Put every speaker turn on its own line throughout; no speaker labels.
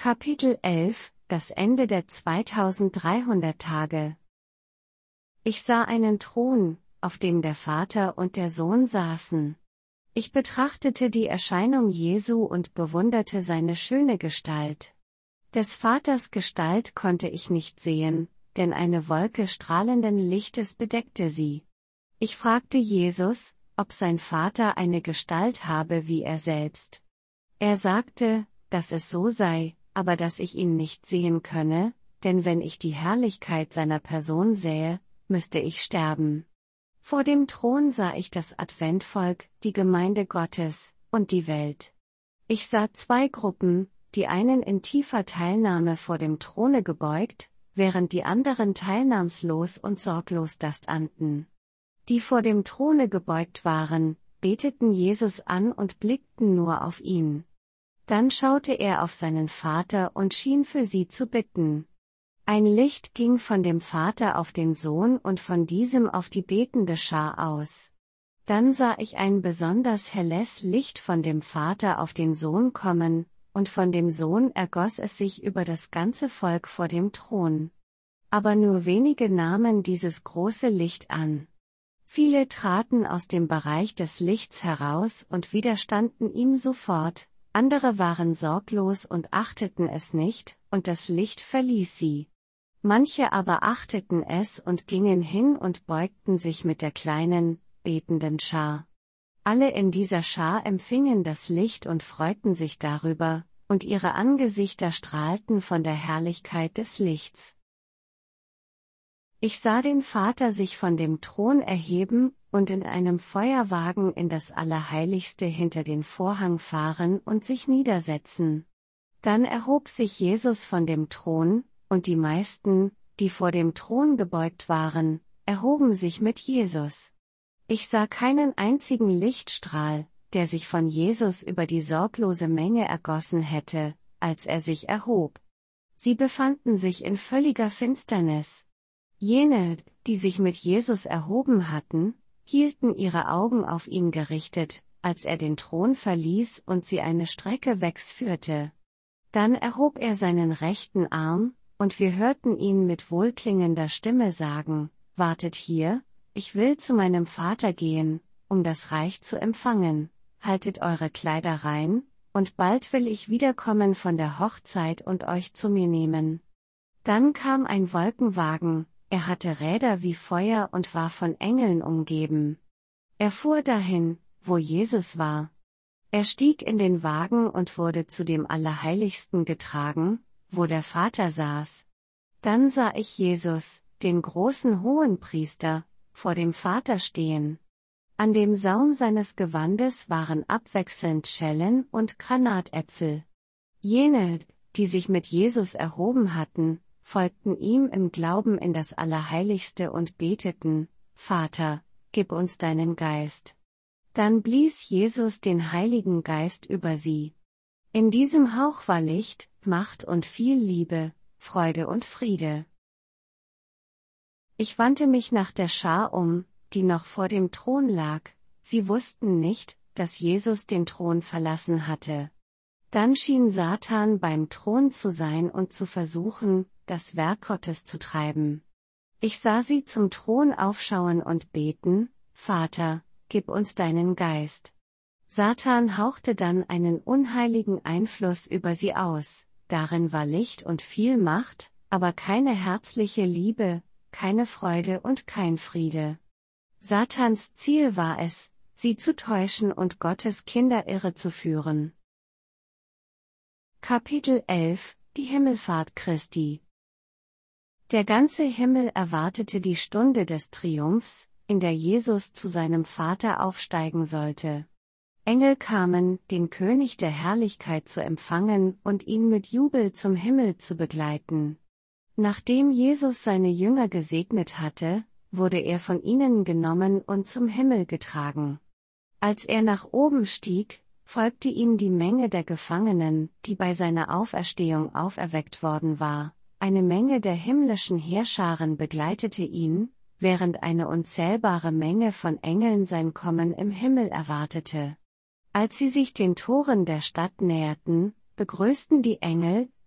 Kapitel 11 – Das Ende der 2300 Tage. Ich sah einen Thron, auf dem der Vater und der Sohn saßen. Ich betrachtete die Erscheinung Jesu und bewunderte seine schöne Gestalt. Des Vaters Gestalt konnte ich nicht sehen, denn eine Wolke strahlenden Lichtes bedeckte sie. Ich fragte Jesus, ob sein Vater eine Gestalt habe wie er selbst. Er sagte, dass es so sei, aber dass ich ihn nicht sehen könne, denn wenn ich die Herrlichkeit seiner Person sähe, müsste ich sterben. Vor dem Thron sah ich das Adventvolk, die Gemeinde Gottes, und die Welt. Ich sah zwei Gruppen, die einen in tiefer Teilnahme vor dem Throne gebeugt, während die anderen teilnahmslos und sorglos dastanden. Die vor dem Throne gebeugt waren, beteten Jesus an und blickten nur auf ihn. Dann schaute er auf seinen Vater und schien für sie zu bitten. Ein Licht ging von dem Vater auf den Sohn und von diesem auf die betende Schar aus. Dann sah ich ein besonders helles Licht von dem Vater auf den Sohn kommen, und von dem Sohn ergoss es sich über das ganze Volk vor dem Thron. Aber nur wenige nahmen dieses große Licht an. Viele traten aus dem Bereich des Lichts heraus und widerstanden ihm sofort, andere waren sorglos und achteten es nicht, und das Licht verließ sie. Manche aber achteten es und gingen hin und beugten sich mit der kleinen, betenden Schar. Alle in dieser Schar empfingen das Licht und freuten sich darüber, und ihre Angesichter strahlten von der Herrlichkeit des Lichts. Ich sah den Vater sich von dem Thron erheben und in einem Feuerwagen in das Allerheiligste hinter den Vorhang fahren und sich niedersetzen. Dann erhob sich Jesus von dem Thron, und die meisten, die vor dem Thron gebeugt waren, erhoben sich mit Jesus. Ich sah keinen einzigen Lichtstrahl, der sich von Jesus über die sorglose Menge ergossen hätte, als er sich erhob. Sie befanden sich in völliger Finsternis. Jene, die sich mit Jesus erhoben hatten, hielten ihre Augen auf ihn gerichtet, als er den Thron verließ und sie eine Strecke wegführte. Dann erhob er seinen rechten Arm, und wir hörten ihn mit wohlklingender Stimme sagen: Wartet hier, ich will zu meinem Vater gehen, um das Reich zu empfangen, haltet eure Kleider rein, und bald will ich wiederkommen von der Hochzeit und euch zu mir nehmen. Dann kam ein Wolkenwagen, er hatte Räder wie Feuer und war von Engeln umgeben. Er fuhr dahin, wo Jesus war. Er stieg in den Wagen und wurde zu dem Allerheiligsten getragen, wo der Vater saß. Dann sah ich Jesus, den großen Hohenpriester, vor dem Vater stehen. An dem Saum seines Gewandes waren abwechselnd Schellen und Granatäpfel. Jene, die sich mit Jesus erhoben hatten, folgten ihm im Glauben in das Allerheiligste und beteten: Vater, gib uns deinen Geist. Dann blies Jesus den Heiligen Geist über sie. In diesem Hauch war Licht, Macht und viel Liebe, Freude und Friede. Ich wandte mich nach der Schar um, die noch vor dem Thron lag. Sie wussten nicht, dass Jesus den Thron verlassen hatte. Dann schien Satan beim Thron zu sein und zu versuchen, das Werk Gottes zu treiben. Ich sah sie zum Thron aufschauen und beten: Vater, gib uns deinen Geist. Satan hauchte dann einen unheiligen Einfluss über sie aus, darin war Licht und viel Macht, aber keine herzliche Liebe, keine Freude und kein Friede. Satans Ziel war es, sie zu täuschen und Gottes Kinder irre zu führen. Kapitel 11 – Die Himmelfahrt Christi. Der ganze Himmel erwartete die Stunde des Triumphs, in der Jesus zu seinem Vater aufsteigen sollte. Engel kamen, den König der Herrlichkeit zu empfangen und ihn mit Jubel zum Himmel zu begleiten. Nachdem Jesus seine Jünger gesegnet hatte, wurde er von ihnen genommen und zum Himmel getragen. Als er nach oben stieg, folgte ihm die Menge der Gefangenen, die bei seiner Auferstehung auferweckt worden war. Eine Menge der himmlischen Heerscharen begleitete ihn, während eine unzählbare Menge von Engeln sein Kommen im Himmel erwartete. Als sie sich den Toren der Stadt näherten, begrüßten die Engel,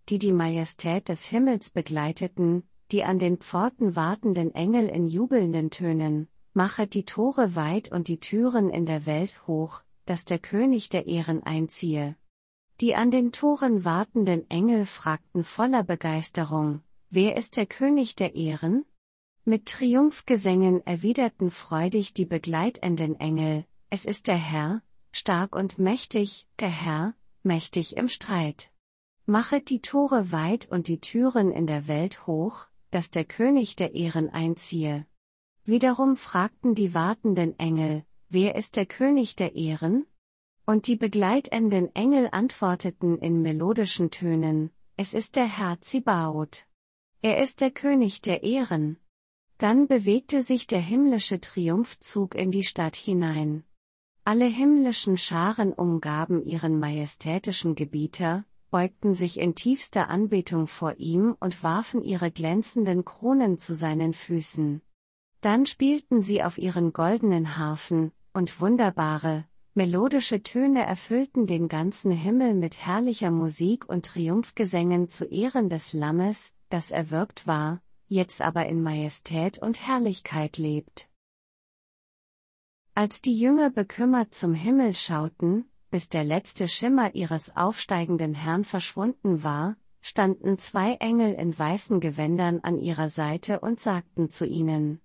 die die Majestät des Himmels begleiteten, die an den Pforten wartenden Engel in jubelnden Tönen: Machet die Tore weit und die Türen in der Welt hoch, dass der König der Ehren einziehe. Die an den Toren wartenden Engel fragten voller Begeisterung: Wer ist der König der Ehren? Mit Triumphgesängen erwiderten freudig die begleitenden Engel: Es ist der Herr, stark und mächtig, der Herr, mächtig im Streit. Machet die Tore weit und die Türen in der Welt hoch, dass der König der Ehren einziehe. Wiederum fragten die wartenden Engel: Wer ist der König der Ehren? Und die begleitenden Engel antworteten in melodischen Tönen: Es ist der Herr Zebaoth. Er ist der König der Ehren. Dann bewegte sich der himmlische Triumphzug in die Stadt hinein. Alle himmlischen Scharen umgaben ihren majestätischen Gebieter, beugten sich in tiefster Anbetung vor ihm und warfen ihre glänzenden Kronen zu seinen Füßen. Dann spielten sie auf ihren goldenen Harfen, und wunderbare, melodische Töne erfüllten den ganzen Himmel mit herrlicher Musik und Triumphgesängen zu Ehren des Lammes, das erwürgt war, jetzt aber in Majestät und Herrlichkeit lebt. Als die Jünger bekümmert zum Himmel schauten, bis der letzte Schimmer ihres aufsteigenden Herrn verschwunden war, standen zwei Engel in weißen Gewändern an ihrer Seite und sagten zu ihnen: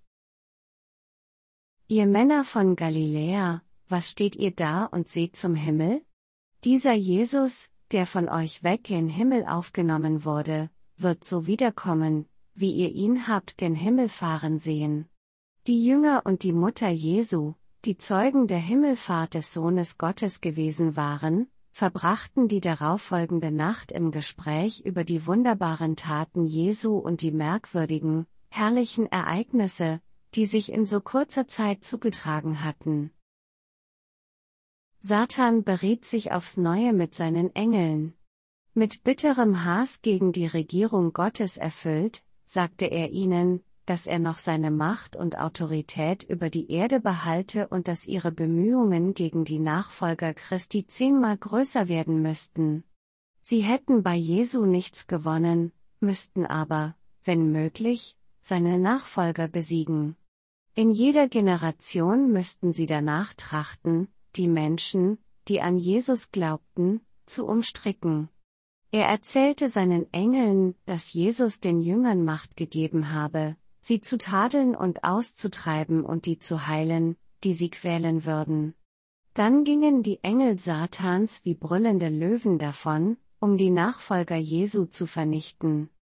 Ihr Männer von Galiläa, was steht ihr da und seht zum Himmel? Dieser Jesus, der von euch weg gen Himmel aufgenommen wurde, wird so wiederkommen, wie ihr ihn habt gen Himmel fahren sehen. Die Jünger und die Mutter Jesu, die Zeugen der Himmelfahrt des Sohnes Gottes gewesen waren, verbrachten die darauffolgende Nacht im Gespräch über die wunderbaren Taten Jesu und die merkwürdigen, herrlichen Ereignisse, die sich in so kurzer Zeit zugetragen hatten. Satan beriet sich aufs Neue mit seinen Engeln. Mit bitterem Hass gegen die Regierung Gottes erfüllt, sagte er ihnen, dass er noch seine Macht und Autorität über die Erde behalte und dass ihre Bemühungen gegen die Nachfolger Christi 10-mal größer werden müssten. Sie hätten bei Jesu nichts gewonnen, müssten aber, wenn möglich, seine Nachfolger besiegen. In jeder Generation müssten sie danach trachten, die Menschen, die an Jesus glaubten, zu umstricken. Er erzählte seinen Engeln, dass Jesus den Jüngern Macht gegeben habe, sie zu tadeln und auszutreiben und die zu heilen, die sie quälen würden. Dann gingen die Engel Satans wie brüllende Löwen davon, um die Nachfolger Jesu zu vernichten.